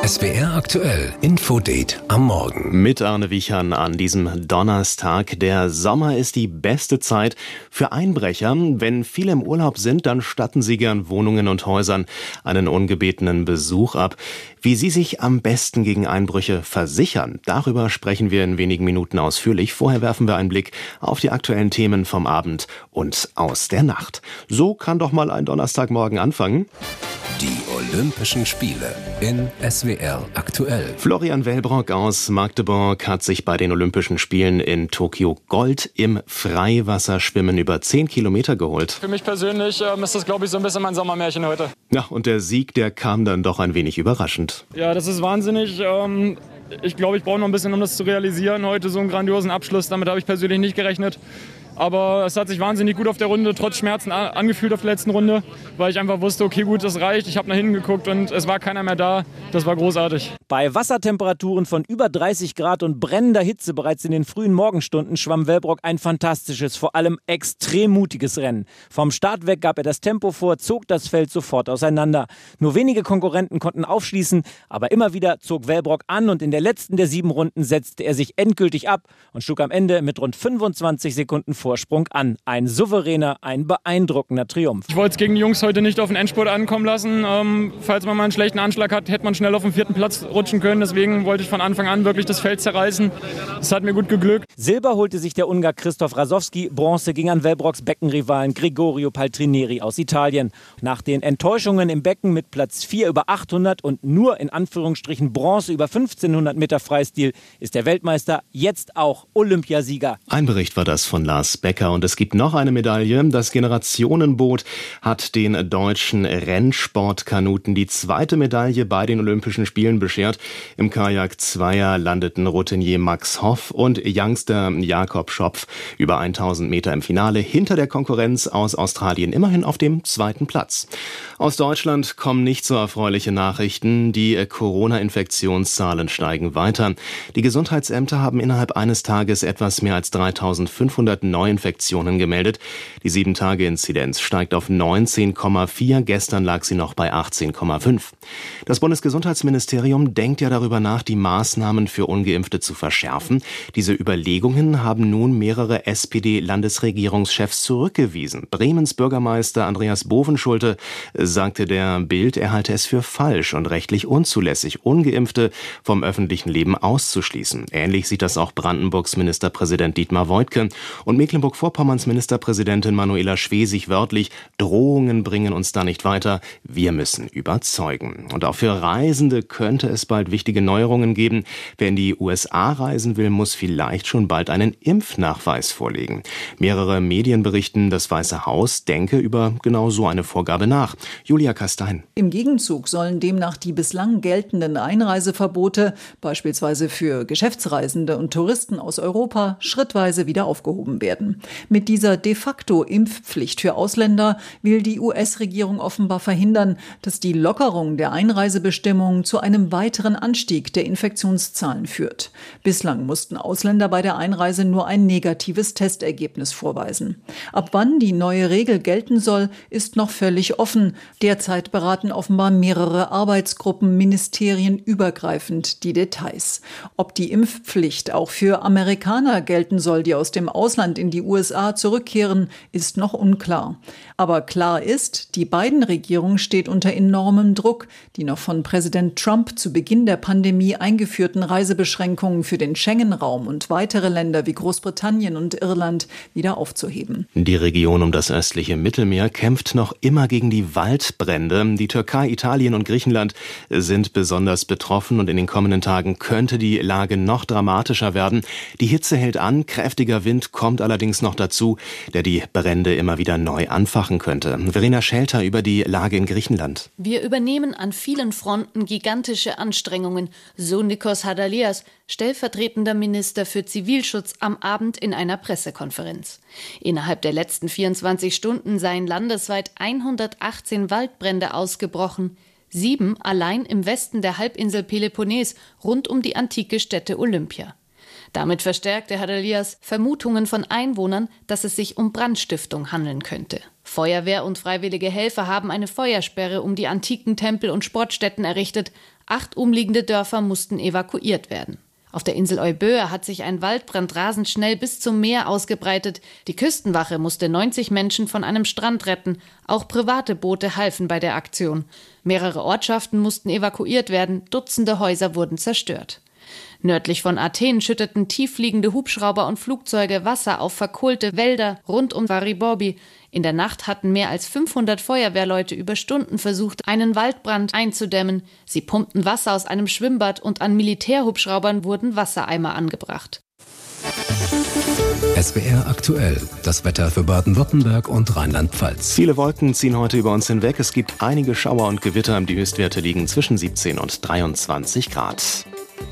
SWR aktuell Infodate am Morgen. Mit Arne Wiechern an diesem Donnerstag. Der Sommer ist die beste Zeit für Einbrecher. Wenn viele im Urlaub sind, dann statten sie gern Wohnungen und Häusern einen ungebetenen Besuch ab. Wie Sie sich am besten gegen Einbrüche versichern, darüber sprechen wir in wenigen Minuten ausführlich. Vorher werfen wir einen Blick auf die aktuellen Themen vom Abend und aus der Nacht. So kann doch mal ein Donnerstagmorgen anfangen. Die Olympischen Spiele in SWR aktuell. Florian Wellbrock aus Magdeburg hat sich bei den Olympischen Spielen in Tokio Gold im Freiwasserschwimmen über 10 Kilometer geholt. Für mich persönlich ist das, glaube ich, so ein bisschen mein Sommermärchen heute. Ja, und der Sieg, der kam dann doch ein wenig überraschend. Ja, das ist wahnsinnig. Ich glaube, ich brauche noch ein bisschen, um das zu realisieren. Heute so einen grandiosen Abschluss, damit habe ich persönlich nicht gerechnet. Aber es hat sich wahnsinnig gut auf der Runde, trotz Schmerzen angefühlt auf der letzten Runde, weil ich einfach wusste, okay gut, das reicht. Ich habe nach hinten geguckt und es war keiner mehr da. Das war großartig. Bei Wassertemperaturen von über 30 Grad und brennender Hitze bereits in den frühen Morgenstunden schwamm Wellbrock ein fantastisches, vor allem extrem mutiges Rennen. Vom Start weg gab er das Tempo vor, zog das Feld sofort auseinander. Nur wenige Konkurrenten konnten aufschließen, aber immer wieder zog Wellbrock an und in der letzten der 7 Runden setzte er sich endgültig ab und schlug am Ende mit rund 25 Sekunden Vorsprung an. Ein souveräner, ein beeindruckender Triumph. Ich wollte es gegen die Jungs heute nicht auf den Endspurt ankommen lassen. Falls man mal einen schlechten Anschlag hat, hätte man schnell auf den 4. Platz rutschen können. Deswegen wollte ich von Anfang an wirklich das Feld zerreißen. Das hat mir gut geglückt. Silber holte sich der Ungar Christoph Rasowski. Bronze ging an Wellbrocks Beckenrivalen Gregorio Paltrinieri aus Italien. Nach den Enttäuschungen im Becken mit Platz 4 über 800 und nur in Anführungsstrichen Bronze über 1500 Meter Freistil ist der Weltmeister jetzt auch Olympiasieger. Ein Bericht war das von Lars Becker. Und es gibt noch eine Medaille. Das Generationenboot hat den deutschen Rennsportkanuten die 2. Medaille bei den Olympischen Spielen beschert. Im Kajak-Zweier landeten Routinier Max Hoff und Youngster Jakob Schopf über 1000 Meter im Finale hinter der Konkurrenz aus Australien immerhin auf dem 2. Platz. Aus Deutschland kommen nicht so erfreuliche Nachrichten. Die Corona-Infektionszahlen steigen weiter. Die Gesundheitsämter haben innerhalb eines Tages etwas mehr als 3500 Neuinfektionen gemeldet. Die 7-Tage-Inzidenz steigt auf 19,4. Gestern lag sie noch bei 18,5. Das Bundesgesundheitsministerium denkt ja darüber nach, die Maßnahmen für Ungeimpfte zu verschärfen. Diese Überlegungen haben nun mehrere SPD-Landesregierungschefs zurückgewiesen. Bremens Bürgermeister Andreas Bovenschulte sagte der Bild, er halte es für falsch und rechtlich unzulässig, Ungeimpfte vom öffentlichen Leben auszuschließen. Ähnlich sieht das auch Brandenburgs Ministerpräsident Dietmar Woidke. Und Mecklenburg-Vorpommerns Ministerpräsidentin Manuela Schwesig wörtlich: Drohungen bringen uns da nicht weiter, wir müssen überzeugen. Und auch für Reisende könnte es bald wichtige Neuerungen geben. Wer in die USA reisen will, muss vielleicht schon bald einen Impfnachweis vorlegen. Mehrere Medien berichten, das Weiße Haus denke über genau so eine Vorgabe nach. Julia Kastein. Im Gegenzug sollen demnach die bislang geltenden Einreiseverbote, beispielsweise für Geschäftsreisende und Touristen aus Europa, schrittweise wieder aufgehoben werden. Mit dieser de facto Impfpflicht für Ausländer will die US-Regierung offenbar verhindern, dass die Lockerung der Einreisebestimmungen zu einem weiteren Anstieg der Infektionszahlen führt. Bislang mussten Ausländer bei der Einreise nur ein negatives Testergebnis vorweisen. Ab wann die neue Regel gelten soll, ist noch völlig offen. Derzeit beraten offenbar mehrere Arbeitsgruppen ministerienübergreifend die Details. Ob die Impfpflicht auch für Amerikaner gelten soll, die aus dem Ausland in die USA zurückkehren, ist noch unklar. Aber klar ist, die Biden-Regierung steht unter enormem Druck, die noch von Präsident Trump zu Beginn der Pandemie eingeführten Reisebeschränkungen für den Schengen-Raum und weitere Länder wie Großbritannien und Irland wieder aufzuheben. Die Region um das östliche Mittelmeer kämpft noch immer gegen die Waldbrände. Die Türkei, Italien und Griechenland sind besonders betroffen und in den kommenden Tagen könnte die Lage noch dramatischer werden. Die Hitze hält an, kräftiger Wind kommt allerdings noch dazu, der die Brände immer wieder neu anfachen könnte. Verena Schelter über die Lage in Griechenland. Wir übernehmen an vielen Fronten gigantische Anstrengungen, so Nikos Hadalias, stellvertretender Minister für Zivilschutz, am Abend in einer Pressekonferenz. Innerhalb der letzten 24 Stunden seien landesweit 118 Waldbrände ausgebrochen, 7 allein im Westen der Halbinsel Peloponnes, rund um die antike Stätte Olympia. Damit verstärkte Hadalias Vermutungen von Einwohnern, dass es sich um Brandstiftung handeln könnte. Feuerwehr und freiwillige Helfer haben eine Feuersperre um die antiken Tempel und Sportstätten errichtet. 8 umliegende Dörfer mussten evakuiert werden. Auf der Insel Euböa hat sich ein Waldbrand rasend schnell bis zum Meer ausgebreitet. Die Küstenwache musste 90 Menschen von einem Strand retten. Auch private Boote halfen bei der Aktion. Mehrere Ortschaften mussten evakuiert werden. Dutzende Häuser wurden zerstört. Nördlich von Athen schütteten tieffliegende Hubschrauber und Flugzeuge Wasser auf verkohlte Wälder rund um Variborbi. In der Nacht hatten mehr als 500 Feuerwehrleute über Stunden versucht, einen Waldbrand einzudämmen. Sie pumpten Wasser aus einem Schwimmbad und an Militärhubschraubern wurden Wassereimer angebracht. SWR aktuell. Das Wetter für Baden-Württemberg und Rheinland-Pfalz. Viele Wolken ziehen heute über uns hinweg. Es gibt einige Schauer und Gewitter. Die Höchstwerte liegen zwischen 17 und 23 Grad.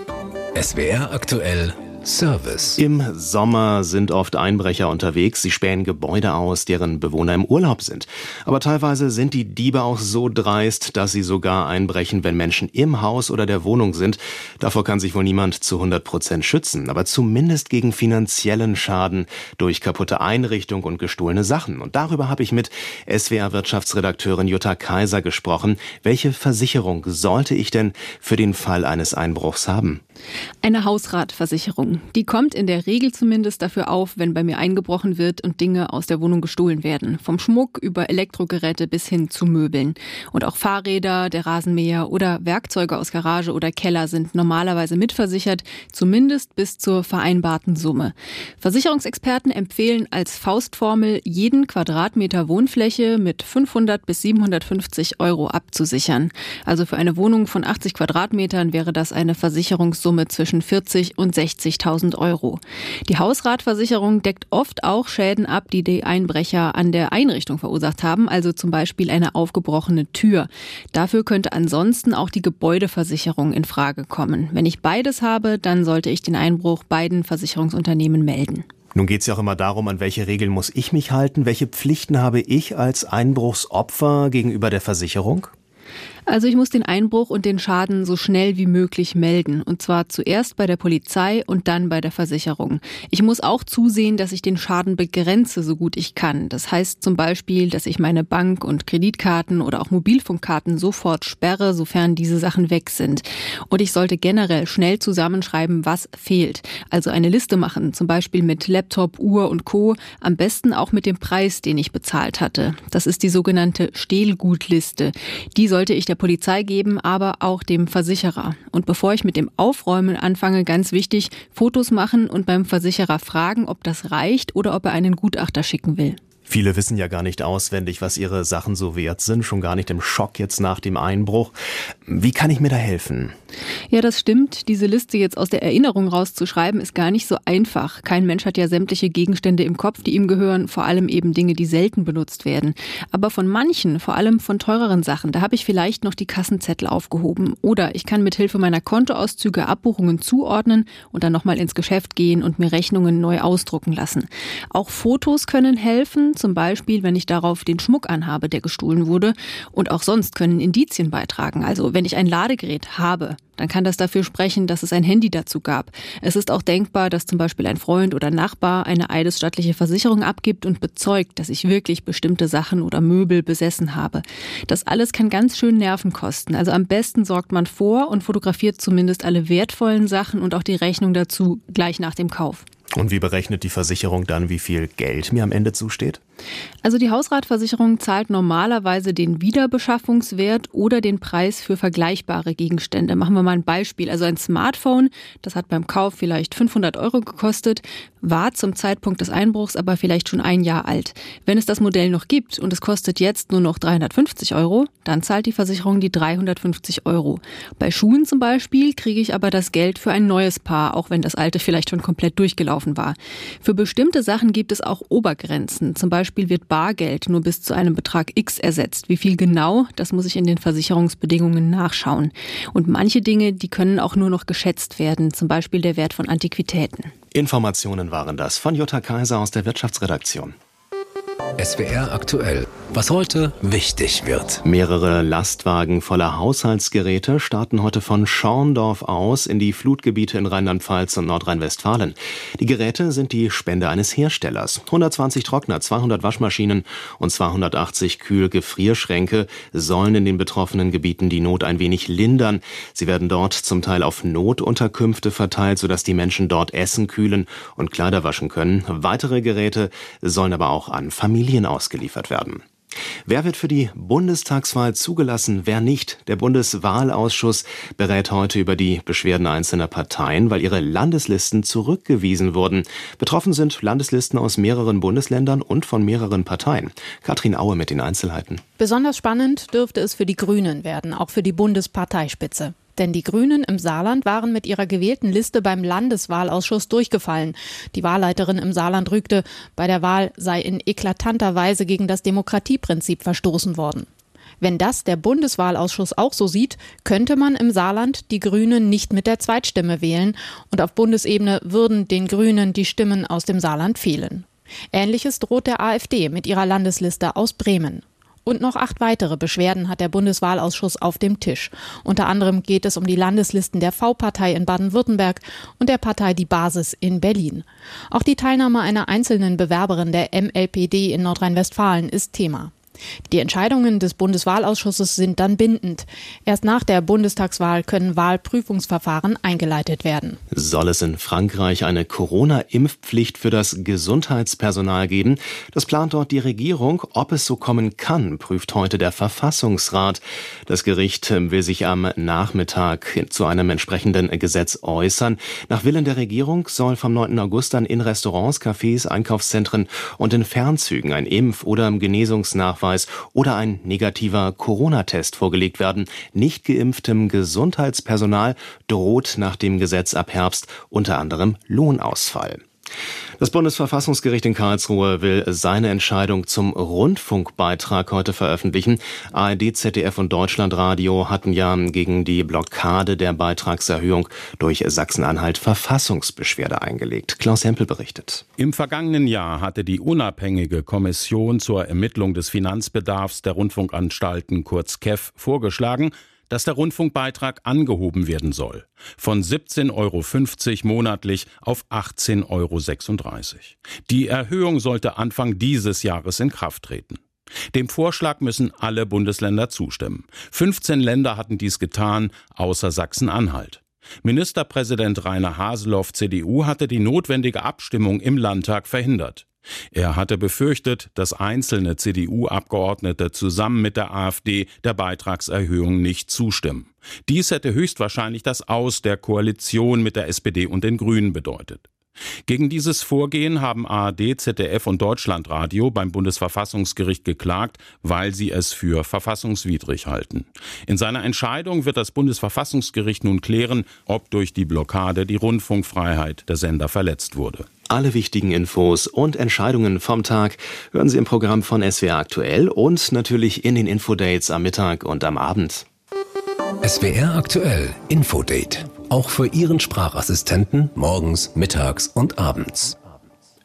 SWR aktuell Service. Im Sommer sind oft Einbrecher unterwegs. Sie spähen Gebäude aus, deren Bewohner im Urlaub sind. Aber teilweise sind die Diebe auch so dreist, dass sie sogar einbrechen, wenn Menschen im Haus oder der Wohnung sind. Davor kann sich wohl niemand zu 100% schützen, aber zumindest gegen finanziellen Schaden durch kaputte Einrichtung und gestohlene Sachen. Und darüber habe ich mit SWR-Wirtschaftsredakteurin Jutta Kaiser gesprochen. Welche Versicherung sollte ich denn für den Fall eines Einbruchs haben? Eine Hausratversicherung. Die kommt in der Regel zumindest dafür auf, wenn bei mir eingebrochen wird und Dinge aus der Wohnung gestohlen werden. Vom Schmuck über Elektrogeräte bis hin zu Möbeln. Und auch Fahrräder, der Rasenmäher oder Werkzeuge aus Garage oder Keller sind normalerweise mitversichert, zumindest bis zur vereinbarten Summe. Versicherungsexperten empfehlen als Faustformel, jeden Quadratmeter Wohnfläche mit 500 bis 750 € abzusichern. Also für eine Wohnung von 80 Quadratmetern wäre das eine Versicherungssumme zwischen 40 und 60.000 €. Die Hausratversicherung deckt oft auch Schäden ab, die die Einbrecher an der Einrichtung verursacht haben, also zum Beispiel eine aufgebrochene Tür. Dafür könnte ansonsten auch die Gebäudeversicherung in Frage kommen. Wenn ich beides habe, dann sollte ich den Einbruch beiden Versicherungsunternehmen melden. Nun geht es ja auch immer darum, an welche Regeln muss ich mich halten? Welche Pflichten habe ich als Einbruchsopfer gegenüber der Versicherung? Also ich muss den Einbruch und den Schaden so schnell wie möglich melden. Und zwar zuerst bei der Polizei und dann bei der Versicherung. Ich muss auch zusehen, dass ich den Schaden begrenze, so gut ich kann. Das heißt zum Beispiel, dass ich meine Bank- und Kreditkarten oder auch Mobilfunkkarten sofort sperre, sofern diese Sachen weg sind. Und ich sollte generell schnell zusammenschreiben, was fehlt. Also eine Liste machen, zum Beispiel mit Laptop, Uhr und Co. Am besten auch mit dem Preis, den ich bezahlt hatte. Das ist die sogenannte Stehlgutliste. Die sollte ich der Polizei geben, aber auch dem Versicherer. Und bevor ich mit dem Aufräumen anfange, ganz wichtig, Fotos machen und beim Versicherer fragen, ob das reicht oder ob er einen Gutachter schicken will. Viele wissen ja gar nicht auswendig, was ihre Sachen so wert sind, schon gar nicht im Schock jetzt nach dem Einbruch. Wie kann ich mir da helfen? Ja, das stimmt. Diese Liste jetzt aus der Erinnerung rauszuschreiben, ist gar nicht so einfach. Kein Mensch hat ja sämtliche Gegenstände im Kopf, die ihm gehören, vor allem eben Dinge, die selten benutzt werden. Aber von manchen, vor allem von teureren Sachen, da habe ich vielleicht noch die Kassenzettel aufgehoben. Oder ich kann mit Hilfe meiner Kontoauszüge Abbuchungen zuordnen und dann nochmal ins Geschäft gehen und mir Rechnungen neu ausdrucken lassen. Auch Fotos können helfen, zum Beispiel, wenn ich darauf den Schmuck anhabe, der gestohlen wurde. Und auch sonst können Indizien beitragen. Also wenn ich ein Ladegerät habe, dann kann das dafür sprechen, dass es ein Handy dazu gab. Es ist auch denkbar, dass zum Beispiel ein Freund oder Nachbar eine eidesstattliche Versicherung abgibt und bezeugt, dass ich wirklich bestimmte Sachen oder Möbel besessen habe. Das alles kann ganz schön Nerven kosten. Also am besten sorgt man vor und fotografiert zumindest alle wertvollen Sachen und auch die Rechnung dazu gleich nach dem Kauf. Und wie berechnet die Versicherung dann, wie viel Geld mir am Ende zusteht? Also die Hausratversicherung zahlt normalerweise den Wiederbeschaffungswert oder den Preis für vergleichbare Gegenstände. Machen wir mal ein Beispiel. Also ein Smartphone, das hat beim Kauf vielleicht 500 € gekostet, war zum Zeitpunkt des Einbruchs aber vielleicht schon 1 Jahr alt. Wenn es das Modell noch gibt und es kostet jetzt nur noch 350 €, dann zahlt die Versicherung die 350 €. Bei Schuhen zum Beispiel kriege ich aber das Geld für ein neues Paar, auch wenn das alte vielleicht schon komplett durchgelaufen war. Für bestimmte Sachen gibt es auch Obergrenzen. Zum Beispiel wird Bargeld nur bis zu einem Betrag X ersetzt. Wie viel genau, das muss ich in den Versicherungsbedingungen nachschauen. Und manche Dinge, die können auch nur noch geschätzt werden, zum Beispiel der Wert von Antiquitäten. Informationen waren das von Jutta Kaiser aus der Wirtschaftsredaktion. SWR aktuell. Was heute wichtig wird. Mehrere Lastwagen voller Haushaltsgeräte starten heute von Schorndorf aus in die Flutgebiete in Rheinland-Pfalz und Nordrhein-Westfalen. Die Geräte sind die Spende eines Herstellers. 120 Trockner, 200 Waschmaschinen und 280 Kühl-Gefrierschränke sollen in den betroffenen Gebieten die Not ein wenig lindern. Sie werden dort zum Teil auf Notunterkünfte verteilt, sodass die Menschen dort essen, kühlen und Kleider waschen können. Weitere Geräte sollen aber auch an Familien ausgeliefert werden. Wer wird für die Bundestagswahl zugelassen, wer nicht? Der Bundeswahlausschuss berät heute über die Beschwerden einzelner Parteien, weil ihre Landeslisten zurückgewiesen wurden. Betroffen sind Landeslisten aus mehreren Bundesländern und von mehreren Parteien. Katrin Aue mit den Einzelheiten. Besonders spannend dürfte es für die Grünen werden, auch für die Bundesparteispitze. Denn die Grünen im Saarland waren mit ihrer gewählten Liste beim Landeswahlausschuss durchgefallen. Die Wahlleiterin im Saarland rügte, bei der Wahl sei in eklatanter Weise gegen das Demokratieprinzip verstoßen worden. Wenn das der Bundeswahlausschuss auch so sieht, könnte man im Saarland die Grünen nicht mit der Zweitstimme wählen und auf Bundesebene würden den Grünen die Stimmen aus dem Saarland fehlen. Ähnliches droht der AfD mit ihrer Landesliste aus Bremen. Und noch 8 weitere Beschwerden hat der Bundeswahlausschuss auf dem Tisch. Unter anderem geht es um die Landeslisten der V-Partei in Baden-Württemberg und der Partei Die Basis in Berlin. Auch die Teilnahme einer einzelnen Bewerberin der MLPD in Nordrhein-Westfalen ist Thema. Die Entscheidungen des Bundeswahlausschusses sind dann bindend. Erst nach der Bundestagswahl können Wahlprüfungsverfahren eingeleitet werden. Soll es in Frankreich eine Corona-Impfpflicht für das Gesundheitspersonal geben? Das plant dort die Regierung. Ob es so kommen kann, prüft heute der Verfassungsrat. Das Gericht will sich am Nachmittag zu einem entsprechenden Gesetz äußern. Nach Willen der Regierung soll vom 9. August dann in Restaurants, Cafés, Einkaufszentren und in Fernzügen ein Impf- oder Genesungsnachweis oder ein negativer Corona-Test vorgelegt werden. Nicht geimpftem Gesundheitspersonal droht nach dem Gesetz ab Herbst unter anderem Lohnausfall. Das Bundesverfassungsgericht in Karlsruhe will seine Entscheidung zum Rundfunkbeitrag heute veröffentlichen. ARD, ZDF und Deutschlandradio hatten ja gegen die Blockade der Beitragserhöhung durch Sachsen-Anhalt Verfassungsbeschwerde eingelegt. Klaus Hempel berichtet. Im vergangenen Jahr hatte die unabhängige Kommission zur Ermittlung des Finanzbedarfs der Rundfunkanstalten, kurz KEF, vorgeschlagen, dass der Rundfunkbeitrag angehoben werden soll. Von 17,50 € monatlich auf 18,36 €. Die Erhöhung sollte Anfang dieses Jahres in Kraft treten. Dem Vorschlag müssen alle Bundesländer zustimmen. 15 Länder hatten dies getan, außer Sachsen-Anhalt. Ministerpräsident Rainer Haseloff, CDU, hatte die notwendige Abstimmung im Landtag verhindert. Er hatte befürchtet, dass einzelne CDU-Abgeordnete zusammen mit der AfD der Beitragserhöhung nicht zustimmen. Dies hätte höchstwahrscheinlich das Aus der Koalition mit der SPD und den Grünen bedeutet. Gegen dieses Vorgehen haben ARD, ZDF und Deutschlandradio beim Bundesverfassungsgericht geklagt, weil sie es für verfassungswidrig halten. In seiner Entscheidung wird das Bundesverfassungsgericht nun klären, ob durch die Blockade die Rundfunkfreiheit der Sender verletzt wurde. Alle wichtigen Infos und Entscheidungen vom Tag hören Sie im Programm von SWR aktuell und natürlich in den Infodates am Mittag und am Abend. SWR aktuell Infodate. Auch für Ihren Sprachassistenten morgens, mittags und abends.